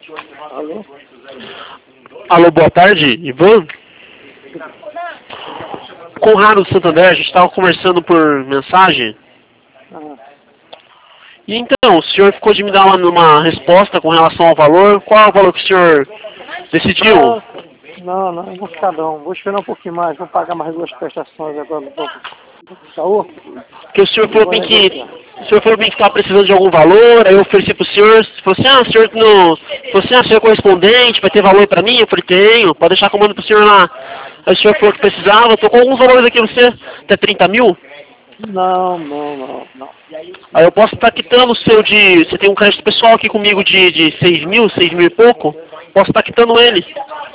Alô? Alô, boa tarde, Ivan. Conrado do Santander, a gente estava conversando por mensagem. Ah, E então, o senhor ficou de me dar uma resposta com relação ao valor. Qual é o valor que o senhor decidiu? não, eu vou ficar não. Vou esperar um pouquinho mais, vou pagar mais 2 prestações agora do Itaú. Que o senhor falou Vou bem que negociar. o senhor falou bem que estava precisando de algum valor, aí eu ofereci pro senhor, falou assim, o senhor não. Falou assim, o senhor é correspondente, vai ter valor pra mim? Eu falei, tenho, pode deixar que eu mando pro senhor lá. Aí o senhor falou que precisava, tô com alguns valores aqui pra você, até 30 mil. Não. Aí eu posso estar quitando o seu de. Você tem um crédito pessoal aqui comigo de 6 mil e pouco. Posso estar quitando ele.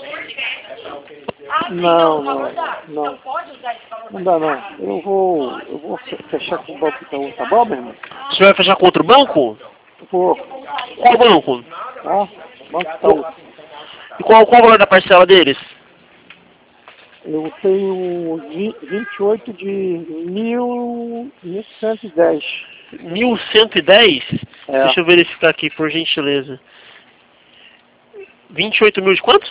Não. Não dá não. Eu vou fechar com o Banco Itaú, tá bom, meu irmão? O senhor vai fechar contra o banco? Eu vou, Qual banco? tá? Banco Itaú. E qual o valor da parcela deles? Eu tenho 28 de 1.110. 1.110? É, Deixa eu verificar aqui, por gentileza. 28 mil de quanto?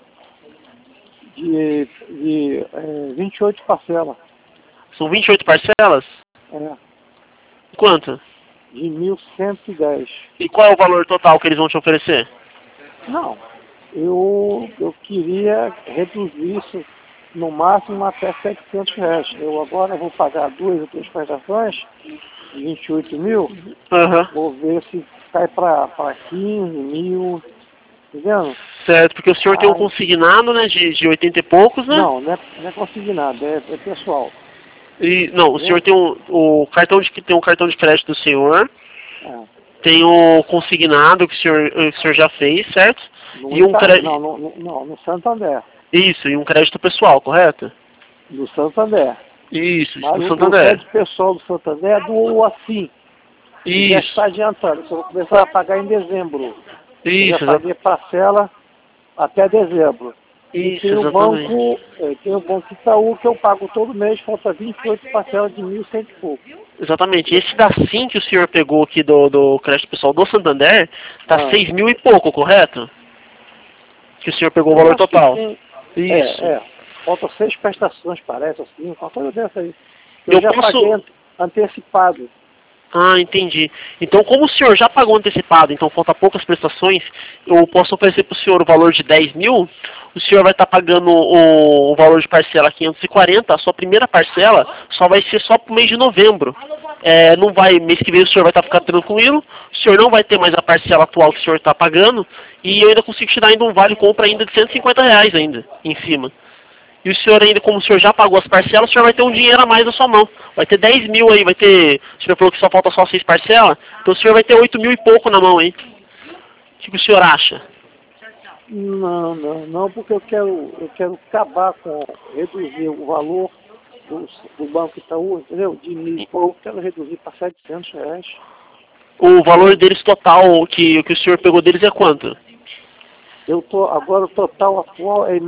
de 28 parcelas. São 28 parcelas? É, Quanto? de 1.110. E qual é o valor total que eles vão te oferecer? Não, eu queria reduzir isso no máximo até R$ 700. Eu agora vou pagar 2 ou 3 prestações de 28 mil, Aham. vou ver se cai para 15 mil, entendeu? Certo, porque o senhor tem um Ai, consignado, né, de 80 e poucos, né? não é consignado, é pessoal. E, não, o senhor Entendeu? tem o cartão tem um cartão de crédito do senhor, É, tem o consignado que o senhor já fez, certo? no E um Itaú, crédito. no Santander. Isso, e um crédito pessoal, correto? Do Santander. Isso, Mas do o Santander. crédito pessoal do Santander é do assim. E já está Isso, adiantando. Eu vou começar a pagar em dezembro. Eu já isso, paguei parcela até dezembro. E isso, exatamente. tem o banco Itaú que eu pago todo mês, falta 28 parcelas de 1.100 e pouco. Exatamente. Esse da SIM que o senhor pegou aqui do crédito pessoal do Santander, tá Ah, 6 mil e pouco, correto? Que o senhor pegou o eu valor acho que total. sim. Isso. Faltam 6 prestações, parece, assim, uma coisa dessa aí. Eu Eu já paguei posso. antecipado. Ah, entendi. Então, como o senhor já pagou antecipado, então falta poucas prestações, eu posso oferecer para o senhor o valor de 10 mil, o senhor vai estar pagando o valor de parcela 540, a sua primeira parcela só vai ser só para o mês de novembro. Não vai, mês que vem o senhor vai estar ficando tranquilo, o senhor não vai ter mais a parcela atual que o senhor está pagando, e eu ainda consigo te dar ainda um vale compra ainda de R$ 150 ainda, em cima. E o senhor ainda, como o senhor já pagou as parcelas, o senhor vai ter um dinheiro a mais na sua mão. Vai ter 10 mil aí, vai ter... O senhor falou que só falta só 6 parcelas, então o senhor vai ter 8 mil e pouco na mão aí. O que o senhor acha? Não, porque eu quero acabar com, reduzir o valor do Banco Itaú, entendeu? De 1.000 e pouco, quero reduzir para R$ 700. O valor Entendeu? deles total, que o senhor pegou deles é quanto? Agora o total atual é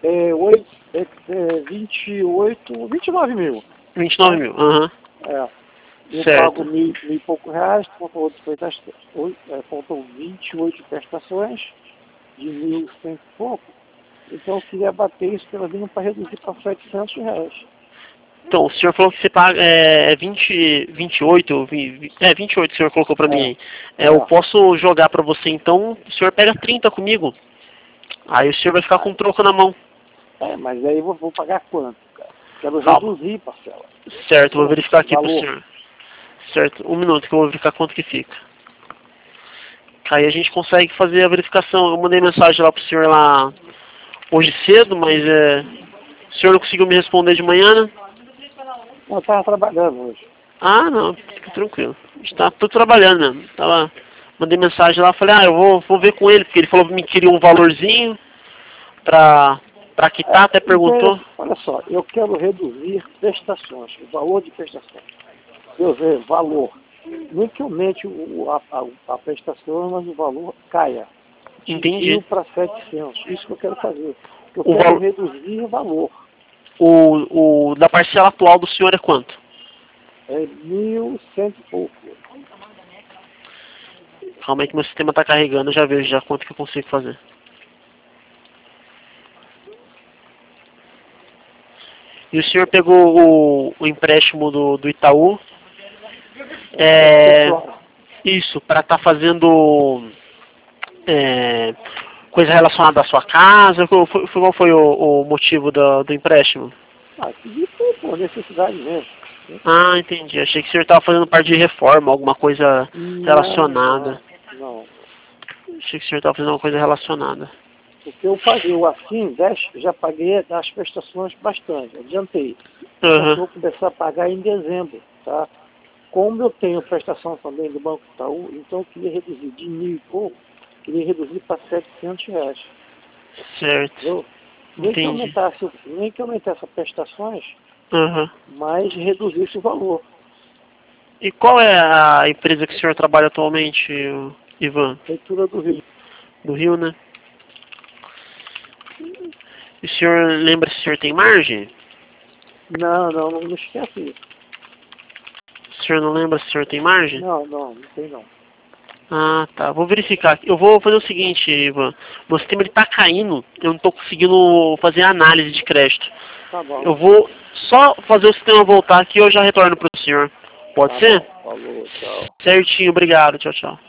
29 mil, 29 tá? mil, aham. É, eu pago Certo. mil e pouco reais, faltam 28 prestações de 1.100 e pouco. Então eu queria bater isso pela vida para reduzir para R$ 700. Então, o senhor falou que você paga 28, 28 o senhor colocou pra mim É, aí. Eu é. posso jogar pra você então, o senhor pega 30 comigo. Aí o senhor vai ficar com um troco na mão. Mas aí eu vou pagar quanto, cara? Quero Calma. reduzir, parcela. Certo, vou verificar aqui pro Valor. senhor. Certo, um minuto que eu vou verificar quanto que fica. Aí a gente consegue fazer a verificação. Eu mandei mensagem lá pro senhor lá hoje cedo, mas o senhor não conseguiu me responder de manhã, né? Não, eu estava trabalhando hoje. Ah, não, fica tranquilo. A gente tá tudo trabalhando mesmo. Mandei mensagem lá, falei, eu vou ver com ele, porque ele falou que me queria um valorzinho pra quitar, até perguntou. Olha só, eu quero reduzir prestações, o valor de prestações. Quer dizer, valor. Nem que aumente a prestação, mas o valor caia. De Entendi. 1.000 para 700. Isso que eu quero fazer. Eu O, quero val, reduzir o valor. o da parcela atual do senhor é quanto? É 1.100 e pouco. Calma aí que meu sistema está carregando, eu já vejo já quanto que eu consigo fazer. E o senhor pegou o empréstimo do Itaú? Isso, para estar fazendo coisa relacionada à sua casa? Qual foi o motivo do empréstimo? Isso por necessidade mesmo. Ah, entendi. Achei que o senhor estava fazendo parte de reforma, alguma coisa relacionada. Não. Achei que o senhor estava fazendo uma coisa relacionada. Porque eu paguei, assim, já paguei as prestações bastante, adiantei. Uhum. Eu vou começar a pagar em dezembro, tá? Como eu tenho prestação também do Banco Itaú, então eu queria reduzir de 1.000 e pouco, queria reduzir para R$700. Certo. Entendeu? Entendi. Nem que aumentasse as prestações, Uhum. mas reduzisse o valor. E qual é a empresa que o senhor trabalha atualmente, Ivan? Leitura do Rio. Do Rio, né? E o senhor lembra se o senhor tem margem? Não esquece isso. O senhor não lembra se o senhor tem margem? Não tem não. Ah, tá. Vou verificar aqui. Eu vou fazer o seguinte, Ivan. Meu sistema está caindo. Eu não estou conseguindo fazer análise de crédito. Tá bom. Eu vou só fazer o sistema voltar aqui e eu já retorno para o senhor. Pode ser? Bom. Falou, tchau. Certinho. Obrigado. Tchau, tchau.